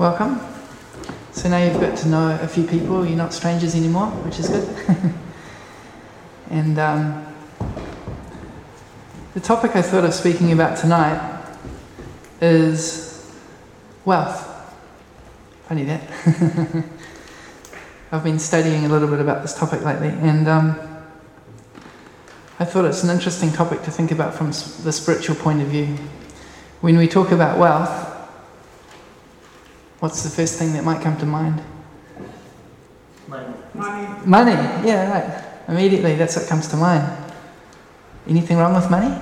welcome. So now you've got to know a few people, you're not strangers anymore, which is good. And the topic I thought of speaking about tonight is wealth. Funny that. I've been studying a little bit about this topic lately, and I thought it's an interesting topic to think about from the spiritual point of view. When we talk about wealth, what's the first thing that might come to mind? Money, yeah, right. Immediately, that's what comes to mind. Anything wrong with money?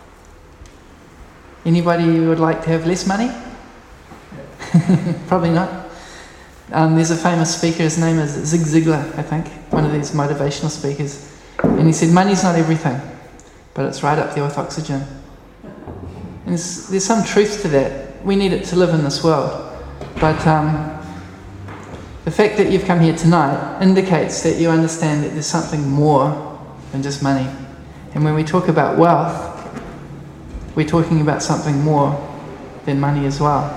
Anybody who would like to have less money? Probably not. There's a famous speaker, his name is Zig Ziglar, I think, one of these motivational speakers. And he said, money's not everything, but it's right up there with oxygen. And there's some truth to that. We need it to live in this world. But the fact that you've come here tonight indicates that you understand that there's something more than just money. And when we talk about wealth, we're talking about something more than money as well.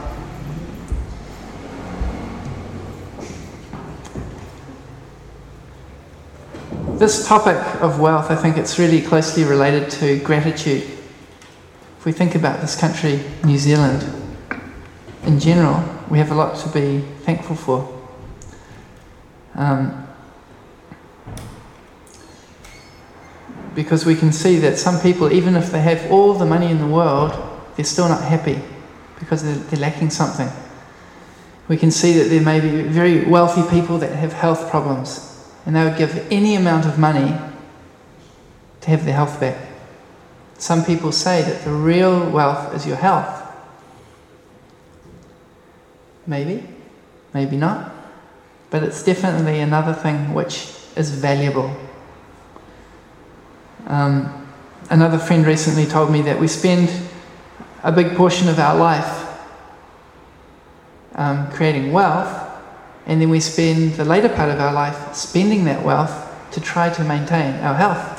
This topic of wealth, I think it's really closely related to gratitude. If we think about this country, New Zealand, in general, we have a lot to be thankful for. Because we can see that some people, even if they have all the money in the world, they're still not happy because they're lacking something. We can see that there may be very wealthy people that have health problems, and they would give any amount of money to have their health back. Some people say that the real wealth is your health. Maybe, maybe not, but it's definitely another thing which is valuable. Another friend recently told me that we spend a big portion of our life creating wealth, and then we spend the later part of our life spending that wealth to try to maintain our health.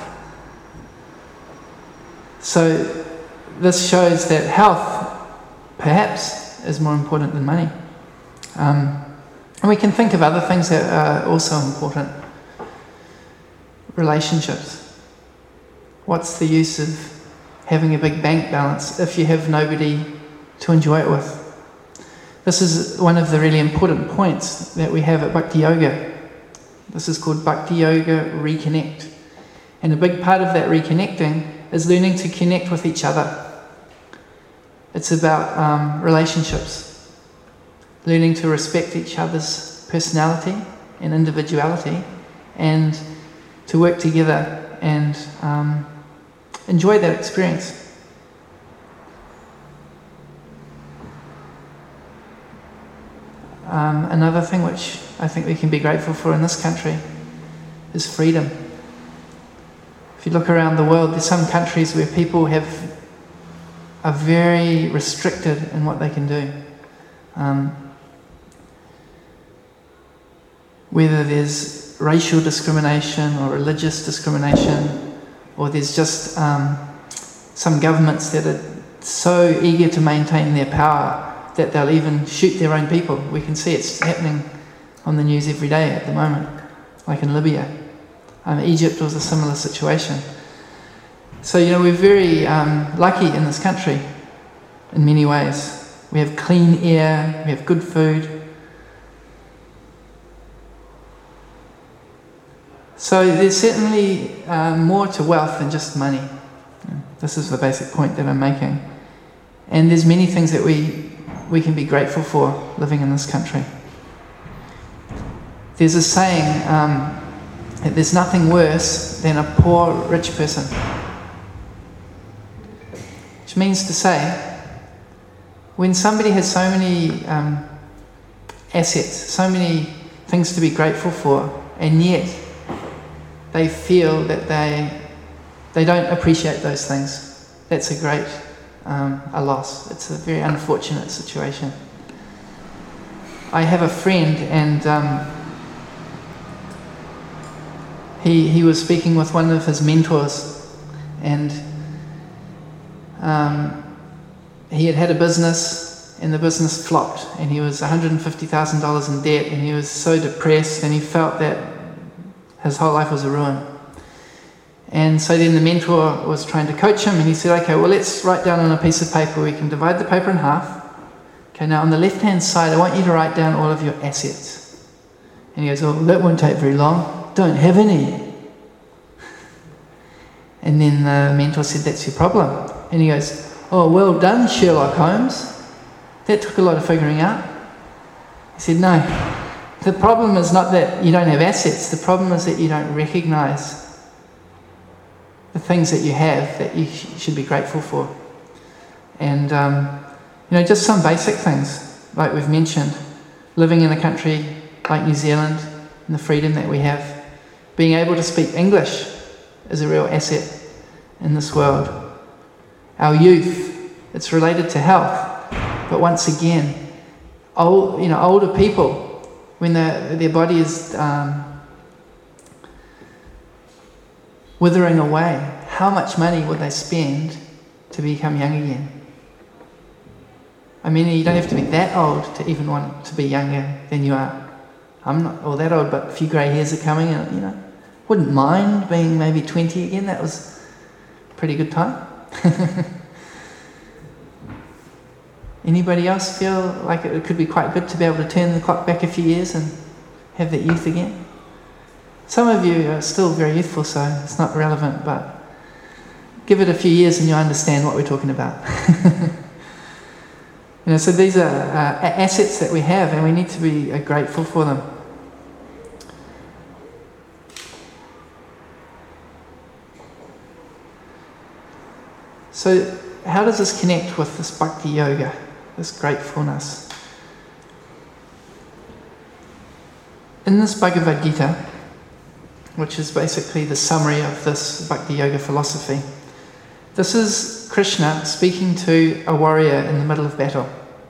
So this shows that health perhaps is more important than money. And we can think of other things that are also important. Relationships. What's the use of having a big bank balance if you have nobody to enjoy it with? This is one of the really important points that we have at Bhakti Yoga. This is called Bhakti Yoga Reconnect. And a big part of that reconnecting is learning to connect with each other. It's about relationships. Learning to respect each other's personality and individuality, and to work together and enjoy that experience. Another thing which I think we can be grateful for in this country is freedom. If you look around the world, there's some countries where people are very restricted in what they can do. Whether there's racial discrimination or religious discrimination, or there's just some governments that are so eager to maintain their power that they'll even shoot their own people. We can see it's happening on the news every day at the moment, like in Libya. Egypt was a similar situation. So, we're very lucky in this country in many ways. We have clean air, we have good food. So there's certainly more to wealth than just money. This is the basic point that I'm making. And there's many things that we can be grateful for living in this country. There's a saying that there's nothing worse than a poor rich person. Which means to say, when somebody has so many assets, so many things to be grateful for, and yet they feel that they don't appreciate those things, that's a great a loss. It's a very unfortunate situation. I have a friend, and he was speaking with one of his mentors, and he had a business and the business flopped, and he was $150,000 in debt, and he was so depressed, and he felt that his whole life was a ruin. And so then the mentor was trying to coach him, and he said, okay, well, let's write down on a piece of paper. We can divide the paper in half. Okay, now on the left-hand side, I want you to write down all of your assets. And he goes, oh, that won't take very long. Don't have any. And then the mentor said, that's your problem. And he goes, oh, well done, Sherlock Holmes. That took a lot of figuring out. He said, no, the problem is not that you don't have assets. The problem is that you don't recognise the things that you have that you should be grateful for. And, just some basic things, like we've mentioned, living in a country like New Zealand and the freedom that we have, being able to speak English is a real asset in this world. Our youth, it's related to health, but once again, older people, when their body is withering away, how much money would they spend to become young again? I mean, you don't have to be that old to even want to be younger than you are. I'm not all that old, but a few grey hairs are coming, and wouldn't mind being maybe 20 again. That was a pretty good time. Anybody else feel like it could be quite good to be able to turn the clock back a few years and have that youth again? Some of you are still very youthful, so it's not relevant, but give it a few years and you'll understand what we're talking about. So these are assets that we have, and we need to be grateful for them. So how does this connect with this bhakti yoga, this gratefulness? In this Bhagavad Gita, which is basically the summary of this bhakti yoga philosophy, this is Krishna speaking to a warrior in the middle of battle.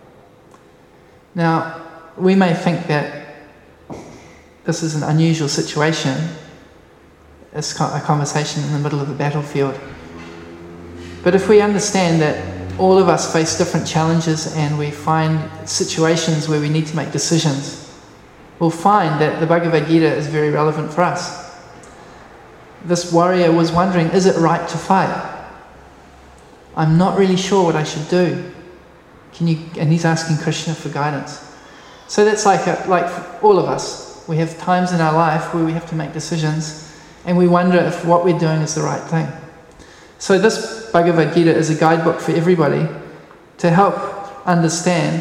Now, we may think that this is an unusual situation. It's a conversation in the middle of the battlefield. But if we understand that all of us face different challenges and we find situations where we need to make decisions, we'll find that the Bhagavad Gita is very relevant for us. This warrior was wondering, is it right to fight? I'm not really sure what I should do. And he's asking Krishna for guidance. So that's like all of us. We have times in our life where we have to make decisions and we wonder if what we're doing is the right thing. So this Bhagavad Gita is a guidebook for everybody to help understand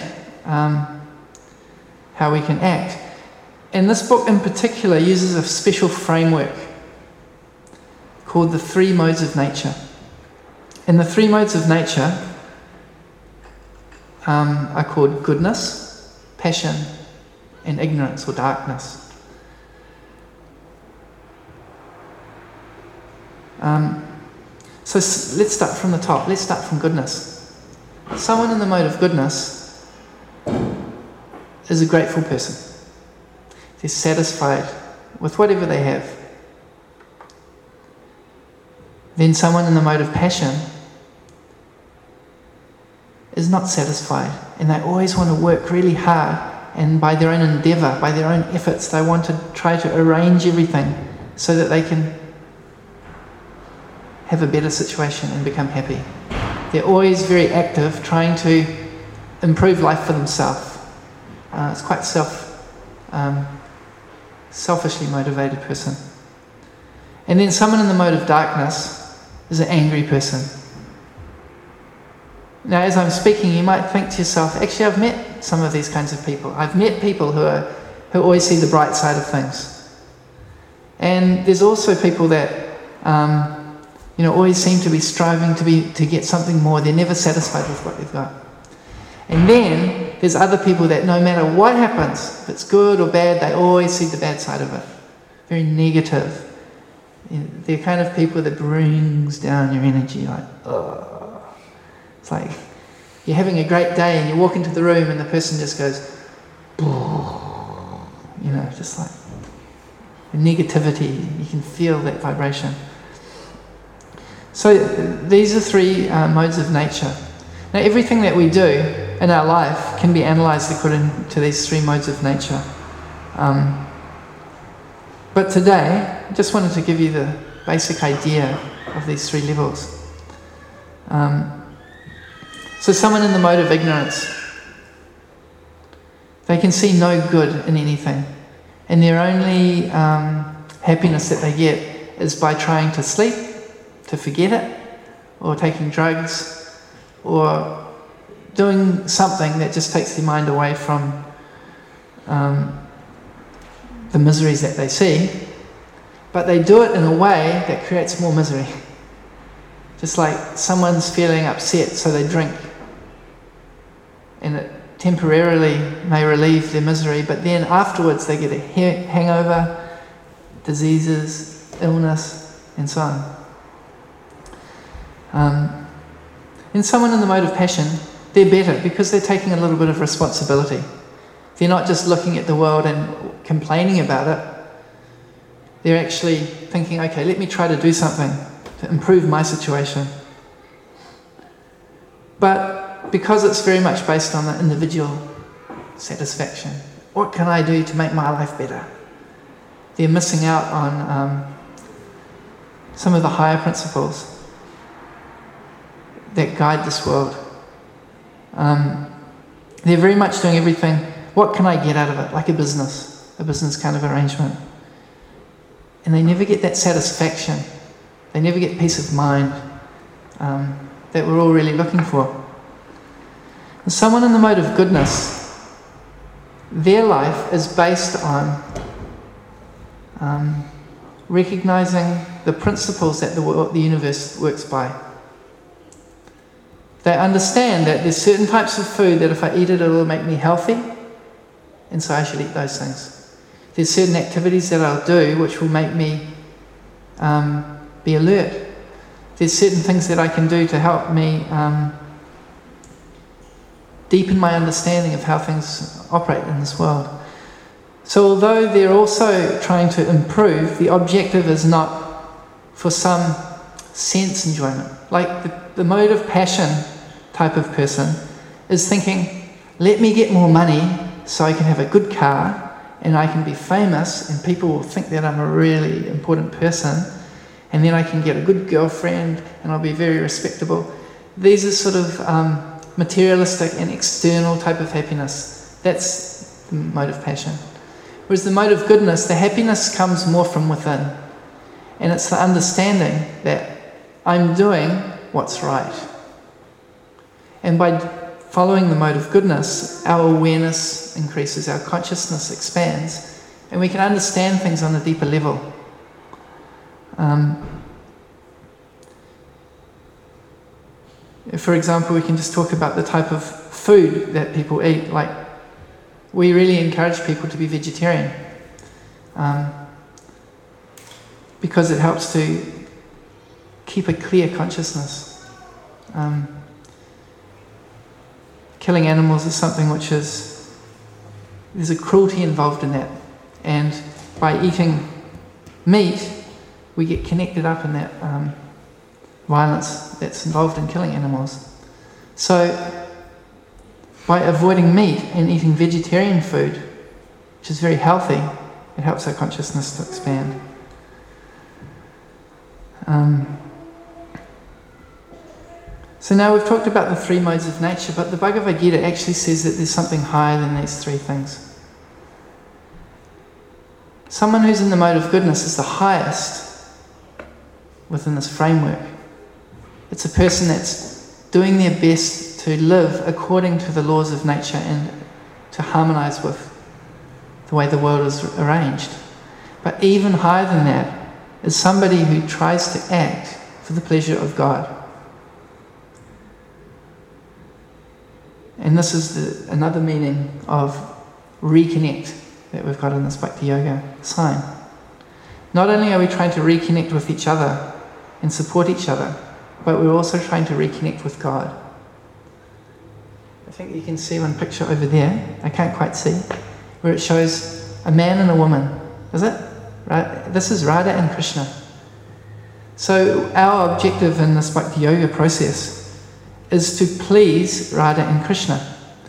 how we can act. And this book in particular uses a special framework called the three modes of nature. And the three modes of nature are called goodness, passion, and ignorance or darkness. So let's start from the top. Let's start from goodness. Someone in the mode of goodness is a grateful person. They're satisfied with whatever they have. Then someone in the mode of passion is not satisfied, and they always want to work really hard, and by their own endeavour, by their own efforts, they want to try to arrange everything so that they can have a better situation and become happy. They're always very active, trying to improve life for themselves. It's quite selfishly motivated person. And then someone in the mode of darkness is an angry person. Now, as I'm speaking, you might think to yourself, actually, I've met some of these kinds of people. I've met people who always see the bright side of things. And there's also people that, always seem to be striving to get something more. They're never satisfied with what they've got. And then there's other people that no matter what happens, if it's good or bad, they always see the bad side of it. Very negative. They're kind of people that brings down your energy, like, ugh. It's like you're having a great day and you walk into the room and the person just goes, just like the negativity. You can feel that vibration. So these are three modes of nature. Now, everything that we do in our life can be analysed according to these three modes of nature. But today, I just wanted to give you the basic idea of these three levels. So someone in the mode of ignorance, they can see no good in anything, and their only happiness that they get is by trying to sleep, to forget it, or taking drugs, or doing something that just takes their mind away from the miseries that they see, but they do it in a way that creates more misery. Just like someone's feeling upset, so they drink, and it temporarily may relieve their misery, but then afterwards they get a hangover, diseases, illness, and so on. And someone in the mode of passion, they're better because they're taking a little bit of responsibility. They're not just looking at the world and complaining about it. They're actually thinking, okay, let me try to do something to improve my situation. But because it's very much based on the individual satisfaction, what can I do to make my life better? They're missing out on some of the higher principles that guide this world. They're very much doing everything, what can I get out of it, like a business kind of arrangement. And they never get that satisfaction. They never get peace of mind that we're all really looking for. And someone in the mode of goodness, their life is based on recognizing the principles that the universe works by. They understand that there's certain types of food that if I eat it, it'll make me healthy, and so I should eat those things. There's certain activities that I'll do which will make me be alert. There's certain things that I can do to help me deepen my understanding of how things operate in this world. So although they're also trying to improve, the objective is not for some sense enjoyment. Like the mode of passion type of person is thinking, let me get more money so I can have a good car and I can be famous and people will think that I'm a really important person, and then I can get a good girlfriend and I'll be very respectable. These are sort of materialistic and external type of happiness. That's the mode of passion. Whereas the mode of goodness, the happiness comes more from within. And it's the understanding that I'm doing what's right. And by following the mode of goodness, our awareness increases, our consciousness expands, and we can understand things on a deeper level. For example, we can just talk about the type of food that people eat. Like, we really encourage people to be vegetarian because it helps to keep a clear consciousness. Killing animals is something which there's a cruelty involved in that, and by eating meat we get connected up in that violence that's involved in killing animals. So by avoiding meat and eating vegetarian food, which is very healthy, it helps our consciousness to expand. So now we've talked about the three modes of nature, but the Bhagavad Gita actually says that there's something higher than these three things. Someone who's in the mode of goodness is the highest within this framework. It's a person that's doing their best to live according to the laws of nature and to harmonize with the way the world is arranged. But even higher than that is somebody who tries to act for the pleasure of God. And this is another meaning of reconnect that we've got in this Bhakti Yoga sign. Not only are we trying to reconnect with each other and support each other, but we're also trying to reconnect with God. I think you can see one picture over there, I can't quite see, where it shows a man and a woman. Is it? Right? This is Radha and Krishna. So our objective in this Bhakti Yoga process is to please Radha and Krishna.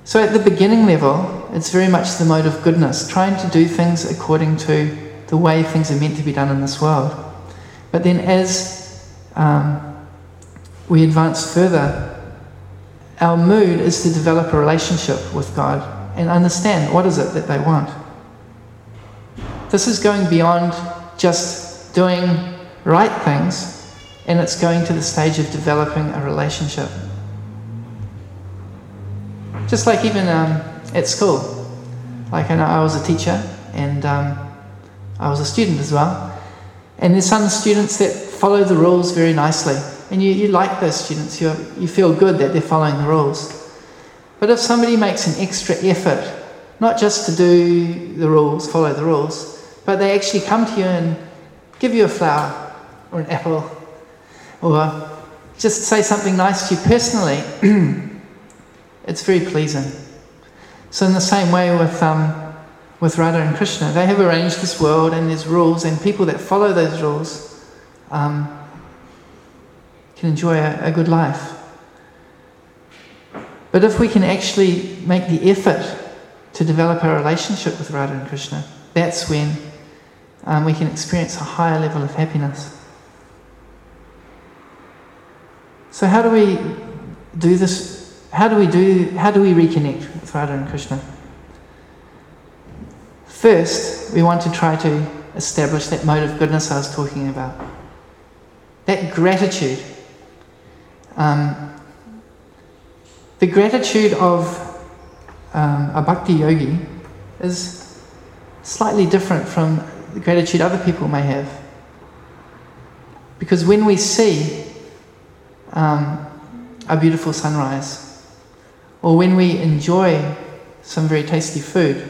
So at the beginning level, it's very much the mode of goodness, trying to do things according to the way things are meant to be done in this world. But then as we advance further, our mood is to develop a relationship with God and understand what is it that they want. This is going beyond just doing right things, and it's going to the stage of developing a relationship. Just like even at school. Like I know I was a teacher and I was a student as well. And there's some students that follow the rules very nicely. And you like those students. You feel good that they're following the rules. But if somebody makes an extra effort, not just to do the rules, follow the rules, but they actually come to you and give you a flower or an apple or just say something nice to you personally, it's very pleasing. So in the same way with Radha and Krishna, they have arranged this world and there's rules, and people that follow those rules can enjoy a good life. But if we can actually make the effort to develop a relationship with Radha and Krishna, that's when we can experience a higher level of happiness. So how do we do this? How do we reconnect with Radha and Krishna? First, we want to try to establish that mode of goodness I was talking about. That gratitude. The gratitude of a bhakti yogi is slightly different from the gratitude other people may have. Because when we see a beautiful sunrise, or when we enjoy some very tasty food,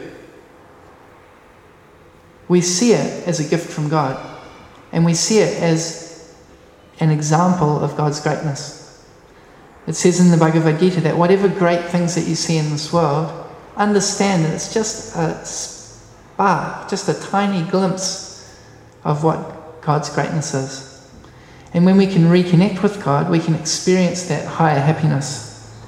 we see it as a gift from God, and we see it as an example of God's greatness. It says in the Bhagavad Gita that whatever great things that you see in this world, understand that it's just a spark, just a tiny glimpse of what God's greatness is. And when we can reconnect with God, we can experience that higher happiness.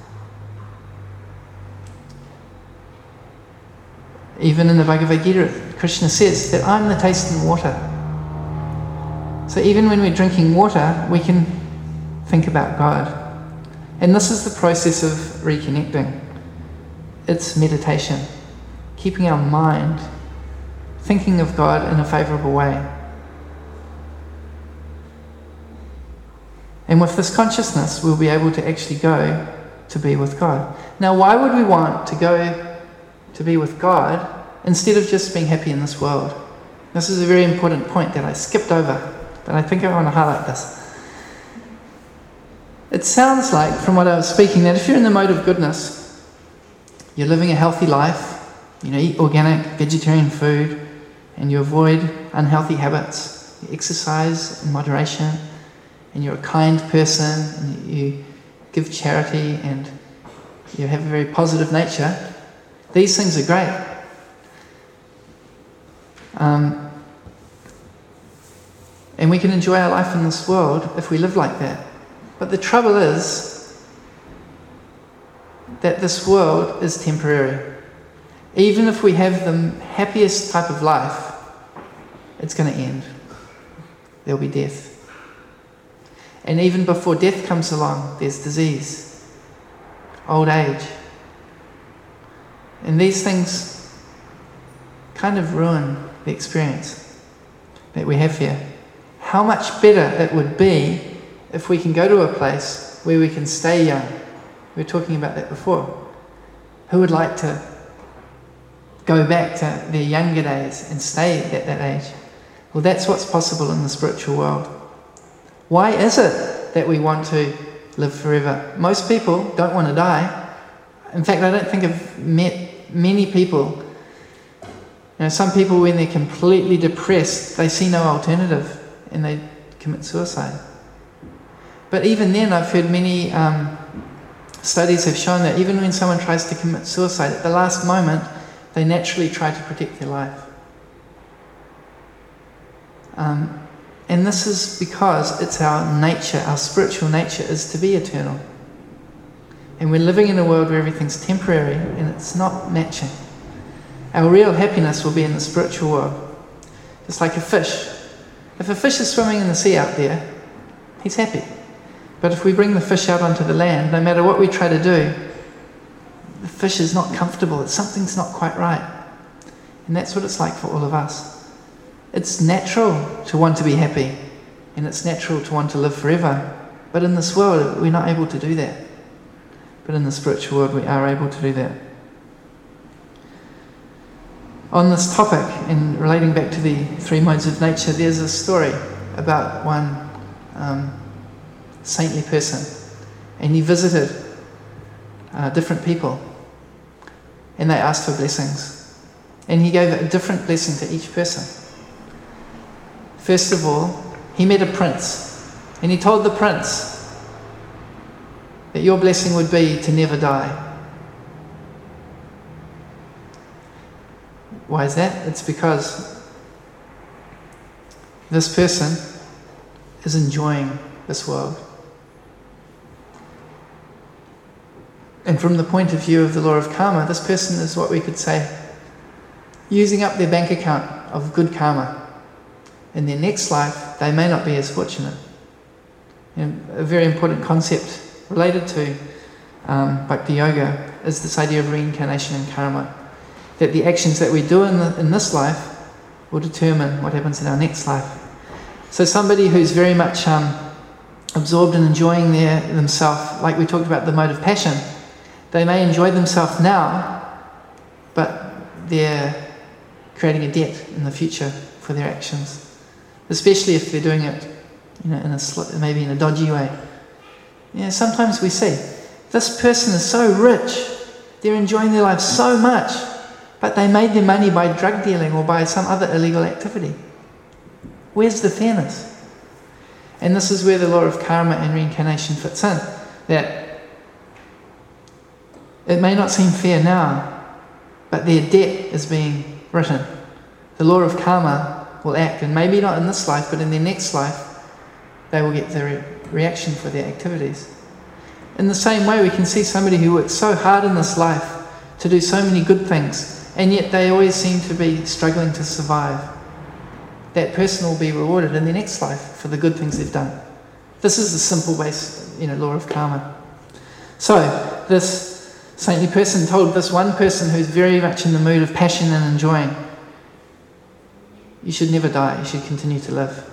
Even in the Bhagavad Gita, Krishna says that I'm the taste and water. So even when we're drinking water, we can think about God. And this is the process of reconnecting. It's meditation, keeping our mind thinking of God in a favourable way. And with this consciousness, we'll be able to actually go to be with God. Now, why would we want to go to be with God instead of just being happy in this world? This is a very important point that I skipped over, but I think I want to highlight this. It sounds like, from what I was speaking, that if you're in the mode of goodness, you're living a healthy life, you eat organic, vegetarian food, and you avoid unhealthy habits, you exercise in moderation, and you're a kind person, and you give charity, and you have a very positive nature, these things are great. And we can enjoy our life in this world if we live like that. But the trouble is that this world is temporary. Even if we have the happiest type of life, it's going to end. There'll be death. And even before death comes along, there's disease, old age. And these things kind of ruin the experience that we have here. How much better it would be if we can go to a place where we can stay young. We were talking about that before. Who would like to go back to their younger days and stay at that age? Well, that's what's possible in the spiritual world. Why is it that we want to live forever? Most people don't want to die. In fact, I don't think I've met many people. Some people, when they're completely depressed, they see no alternative and they commit suicide. But even then, I've heard many studies have shown that even when someone tries to commit suicide, at the last moment, they naturally try to protect their life. And this is because it's our nature, our spiritual nature is to be eternal. And we're living in a world where everything's temporary and it's not matching. Our real happiness will be in the spiritual world. It's like a fish. If a fish is swimming in the sea out there, he's happy. But if we bring the fish out onto the land, no matter what we try to do, the fish is not comfortable. Something's not quite right. And that's what it's like for all of us. It's natural to want to be happy, and it's natural to want to live forever. But in this world, we're not able to do that. But in the spiritual world, we are able to do that. On this topic, and relating back to the three modes of nature, there's a story about one saintly person, and he visited different people, and they asked for blessings, and he gave a different blessing to each person. First of all, he met a prince, and he told the prince that your blessing would be to never die. Why is that? It's because this person is enjoying this world. And from the point of view of the law of karma, this person is what we could say, using up their bank account of good karma. In their next life, they may not be as fortunate. And a very important concept related to Bhakti Yoga is this idea of reincarnation and karma. That the actions that we do in this life will determine what happens in our next life. So somebody who's very much absorbed in enjoying themselves, like we talked about the mode of passion, they may enjoy themselves now, but they're creating a debt in the future for their actions, especially if they're doing it, maybe in a dodgy way. Sometimes we see this person is so rich, they're enjoying their life so much, but they made their money by drug dealing or by some other illegal activity. Where's the fairness? And this is where the law of karma and reincarnation fits in. That it may not seem fair now, but their debt is being written. The law of karma will act, and maybe not in this life, but in their next life, they will get the reaction for their activities. In the same way, we can see somebody who works so hard in this life to do so many good things, and yet they always seem to be struggling to survive. That person will be rewarded in their next life for the good things they've done. This is the simple base, law of karma. So, this saintly person told this one person who's very much in the mood of passion and enjoying, you should never die, you should continue to live.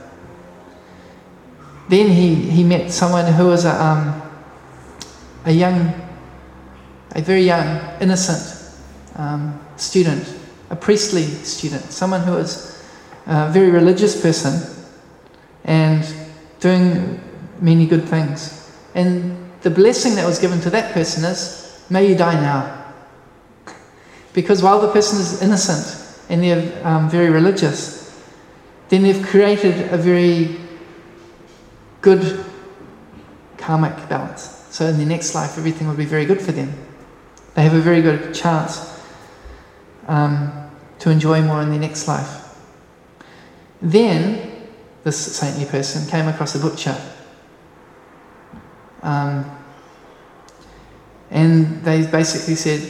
Then he met someone who was a very young, innocent student, a priestly student, someone who was a very religious person and doing many good things. And the blessing that was given to that person is, may you die now. Because while the person is innocent and they're very religious, then they've created a very good karmic balance. So in the next life, everything will be very good for them. They have a very good chance to enjoy more in their next life. Then, this saintly person came across a butcher. And they basically said,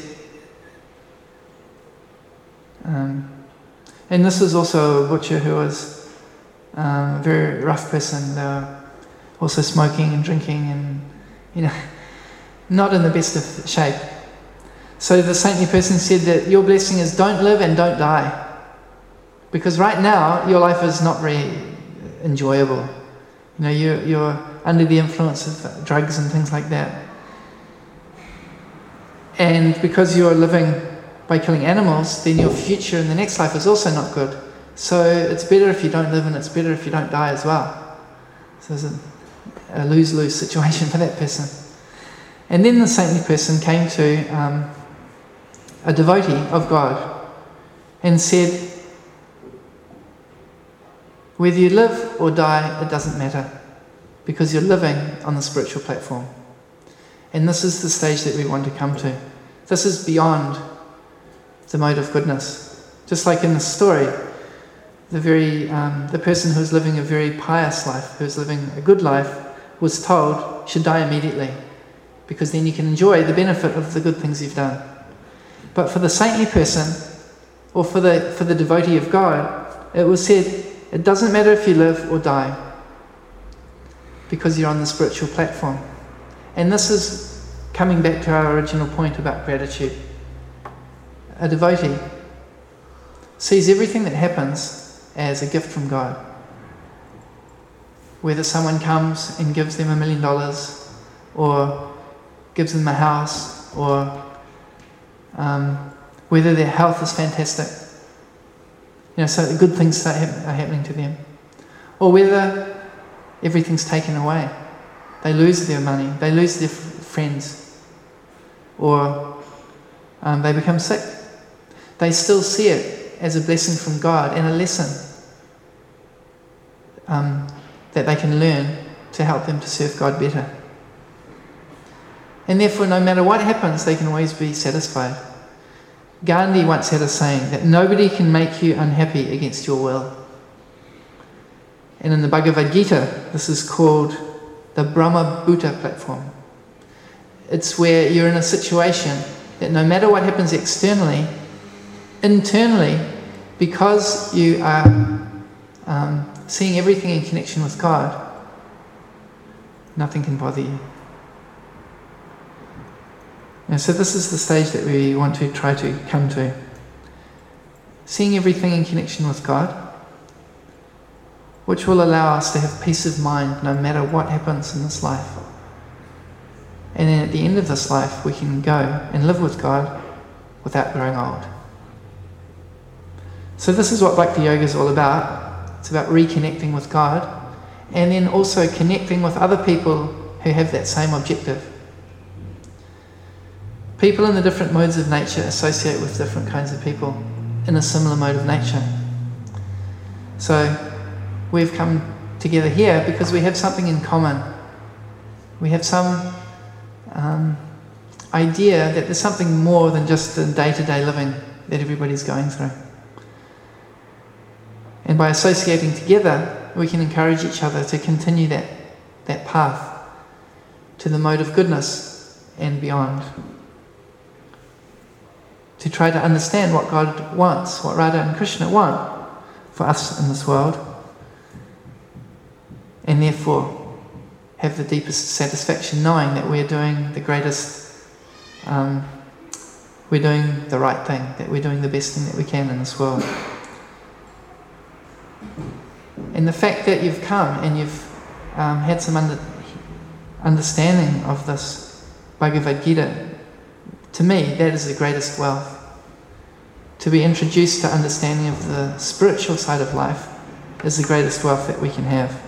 and this was also a butcher who was a very rough person. They were also smoking and drinking and, not in the best of shape. So the saintly person said that your blessing is don't live and don't die. Because right now, your life is not very enjoyable. You're under the influence of drugs and things like that. And because you're living by killing animals, then your future in the next life is also not good. So it's better if you don't live and it's better if you don't die as well. So there's a lose-lose situation for that person. And then the saintly person came to a devotee of God and said, whether you live or die, it doesn't matter, because you're living on the spiritual platform. And this is the stage that we want to come to. This is beyond the mode of goodness. Just like in the story, the person who was living a very pious life, who was living a good life, was told should die immediately. because then you can enjoy the benefit of the good things you've done. But for the saintly person, or for the devotee of God, it was said, it doesn't matter if you live or die, because you're on the spiritual platform. And this is coming back to our original point about gratitude. A devotee sees everything that happens as a gift from God. Whether someone comes and gives them $1 million, or gives them a house, or whether their health is fantastic, so the good things are happening to them, or whether everything's taken away. They lose their money, they lose their friends, or they become sick. They still see it as a blessing from God and a lesson that they can learn to help them to serve God better. And therefore, no matter what happens, they can always be satisfied. Gandhi once had a saying that nobody can make you unhappy against your will. And in the Bhagavad Gita, this is called the Brahma Bhuta platform. It's where you're in a situation that no matter what happens externally, internally, because you are seeing everything in connection with God, nothing can bother you. And so this is the stage that we want to try to come to. Seeing everything in connection with God, which will allow us to have peace of mind no matter what happens in this life. And then at the end of this life, we can go and live with God without growing old. So this is what Bhakti Yoga is all about. It's about reconnecting with God, and then also connecting with other people who have that same objective. People in the different modes of nature associate with different kinds of people in a similar mode of nature. So we've come together here because we have something in common. We have some idea that there's something more than just the day-to-day living that everybody's going through. And by associating together, we can encourage each other to continue that path to the mode of goodness and beyond. To try to understand what God wants, what Radha and Krishna want for us in this world, and therefore have the deepest satisfaction knowing that we're doing the greatest, we're doing the right thing, that we're doing the best thing that we can in this world. And the fact that you've come and you've had some understanding of this Bhagavad Gita, to me, that is the greatest wealth. To be introduced to understanding of the spiritual side of life is the greatest wealth that we can have.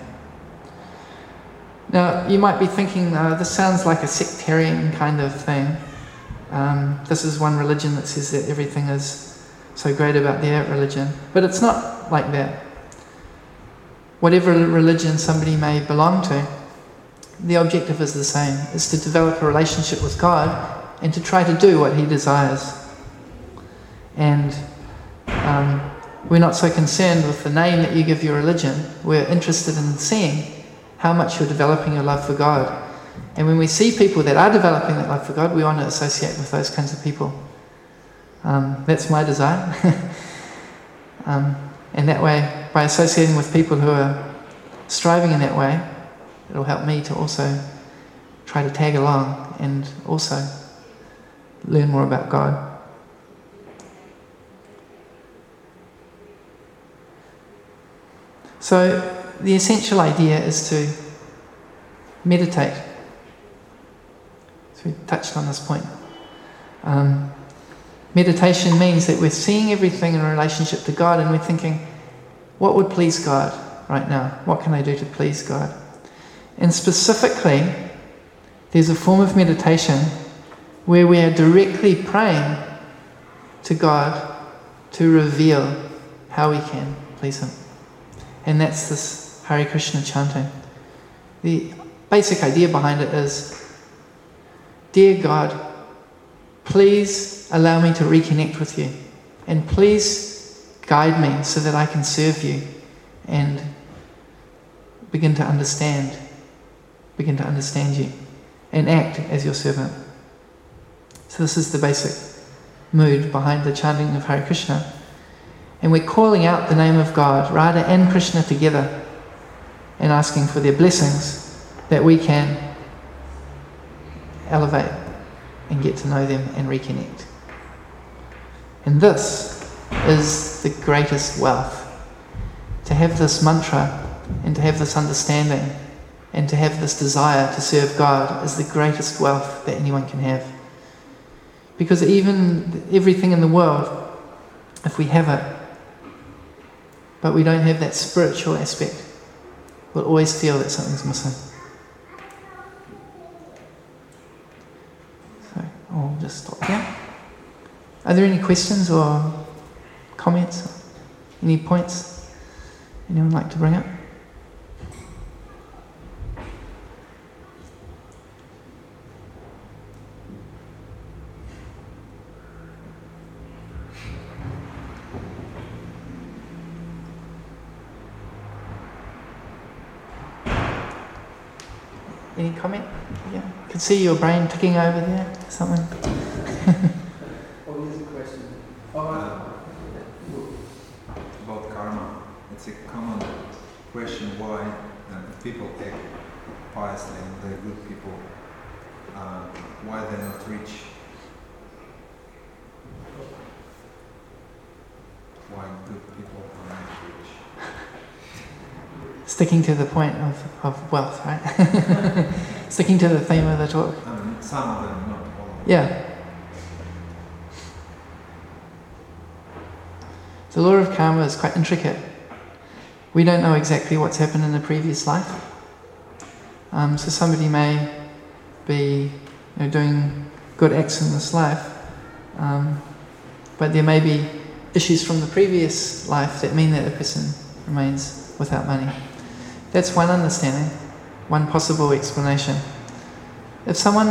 Now, you might be thinking, this sounds like a sectarian kind of thing. This is one religion that says that everything is so great about their religion. But it's not like that. Whatever religion somebody may belong to, the objective is the same. It's to develop a relationship with God and to try to do what He desires. And we're not so concerned with the name that you give your religion. We're interested in seeing how much you're developing your love for God. And when we see people that are developing that love for God, we want to associate with those kinds of people. That's my desire. And that way, by associating with people who are striving in that way, it'll help me to also try to tag along and also learn more about God. So the essential idea is to meditate. So we touched on this point. Meditation means that we're seeing everything in relationship to God and we're thinking, what would please God right now? What can I do to please God? And specifically, there's a form of meditation where we are directly praying to God to reveal how we can please Him. And that's this Hare Krishna chanting. The basic idea behind it is, dear God, please allow me to reconnect with you. And please guide me so that I can serve you and begin to understand you. and act as your servant. So this is the basic mood behind the chanting of Hare Krishna. And we're calling out the name of God, Radha and Krishna together, and asking for their blessings that we can elevate and get to know them and reconnect. And this is the greatest wealth. To have this mantra and to have this understanding and to have this desire to serve God is the greatest wealth that anyone can have. Because even everything in the world, if we have it, but we don't have that spiritual aspect, we'll always feel that something's missing. So I'll just stop here. Are there any questions or comments? Any points anyone like to bring up? Any comment? Yeah, I can see your brain ticking over there. Something. Oh, here's a question. About karma. It's a common question why people act piously and they're good people. Why they're not rich? Why good people are not rich? Sticking to the point of wealth, right? Sticking to the theme of the talk. Some of them, not all of them. Yeah. The law of karma is quite intricate. We don't know exactly what's happened in the previous life. So somebody may be doing good acts in this life, but there may be issues from the previous life that mean that a person remains without money. That's one understanding, one possible explanation. If someone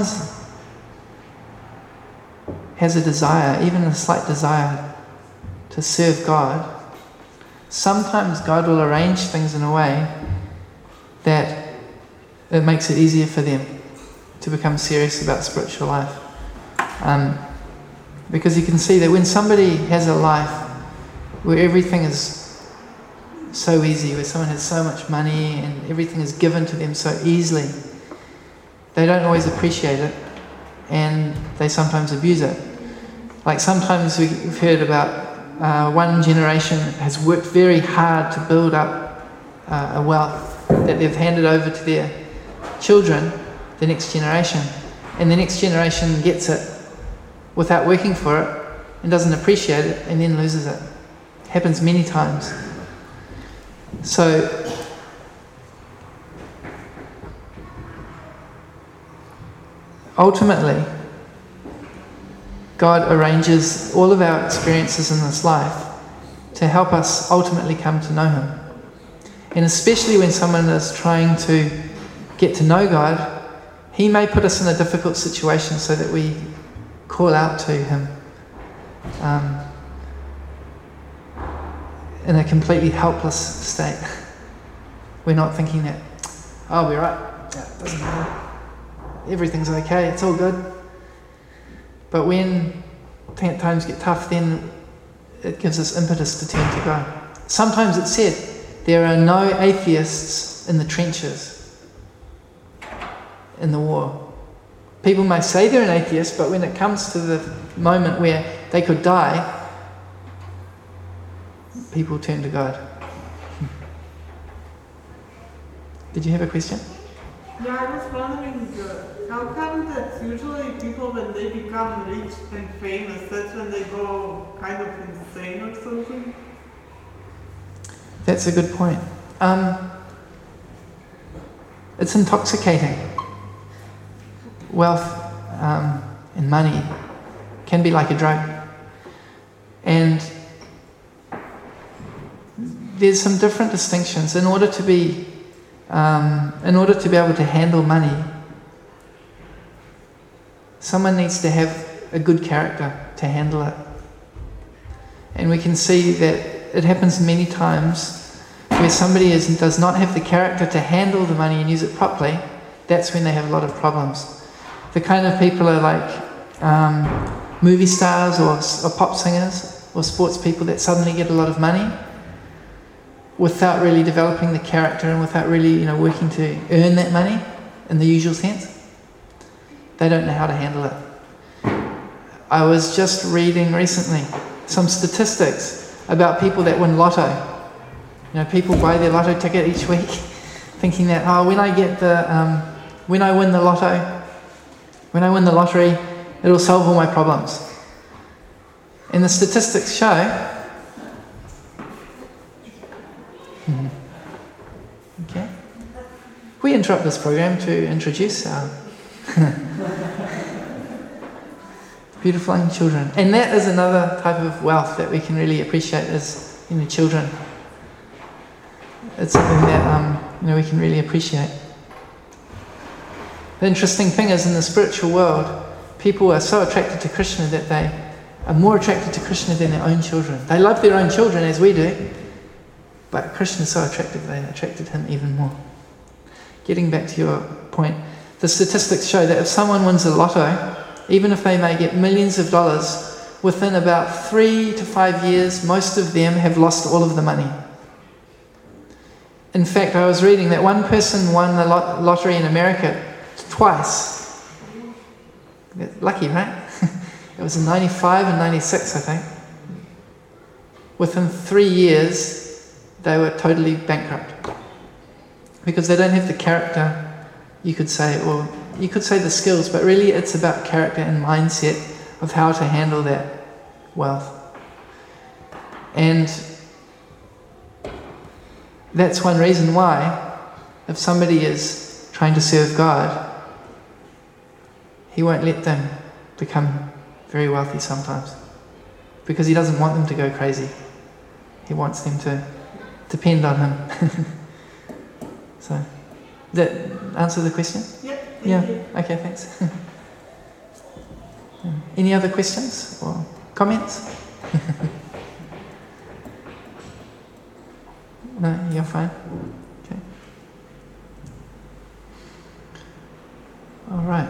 has a desire, even a slight desire, to serve God, sometimes God will arrange things in a way that it makes it easier for them to become serious about spiritual life. Because you can see that when somebody has a life where everything is so easy, where someone has so much money and everything is given to them so easily, they don't always appreciate it and they sometimes abuse it. Like sometimes we've heard about one generation has worked very hard to build up a wealth that they've handed over to their children, the next generation, and the next generation gets it without working for it and doesn't appreciate it and then loses it. It happens many times. So ultimately, God arranges all of our experiences in this life to help us ultimately come to know Him. And especially when someone is trying to get to know God, He may put us in a difficult situation so that we call out to Him in a completely helpless state. We're not thinking that, oh, we're right, yeah, it doesn't matter, everything's okay, it's all good. But when times get tough, then it gives us impetus to turn to God. Sometimes it's said, there are no atheists in the trenches in the war. People may say they're an atheist, but when it comes to the moment where they could die, people turn to God. Did you have a question? Yeah, I was wondering, how come that usually people, when they become rich and famous, that's when they go kind of insane or something? That's a good point. It's intoxicating. Wealth and money can be like a drug. And there's some different distinctions. In order to be able to handle money, someone needs to have a good character to handle it. And we can see that it happens many times where somebody does not have the character to handle the money and use it properly. That's when they have a lot of problems. The kind of people are like movie stars or pop singers or sports people that suddenly get a lot of money without really developing the character and without really, working to earn that money in the usual sense. They don't know how to handle it. I was just reading recently some statistics about people that win lotto. People buy their lotto ticket each week thinking that, when I win the lottery, it'll solve all my problems. And the statistics show, okay, we interrupt this program to introduce our beautiful young children. And that is another type of wealth that we can really appreciate as children. It's something that we can really appreciate. The interesting thing is, in the spiritual world, people are so attracted to Krishna that they are more attracted to Krishna than their own children. They love their own children as we do, but Krishna is so attractive, they attracted him even more. Getting back to your point, the statistics show that if someone wins a lotto, even if they may get millions of dollars, within about 3 to 5 years, most of them have lost all of the money. In fact, I was reading that one person won the lottery in America twice. Lucky, right? It was in 95 and 96, I think. Within 3 years, they were totally bankrupt. Because they don't have the character, you could say, or you could say the skills, but really it's about character and mindset of how to handle that wealth. And that's one reason why, if somebody is trying to serve God, he won't let them become very wealthy sometimes, because he doesn't want them to go crazy. He wants them to depend on him. So, that answer the question? Yep. Yeah. Okay, thanks. Any other questions or comments? No, you're fine. Okay. All right.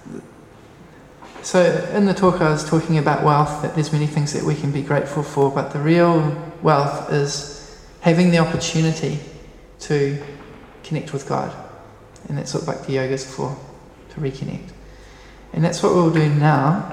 So in the talk I was talking about wealth, that there's many things that we can be grateful for, but the real wealth is having the opportunity to connect with God. And that's what Bhakti Yoga is for, to reconnect. And that's what we'll do now.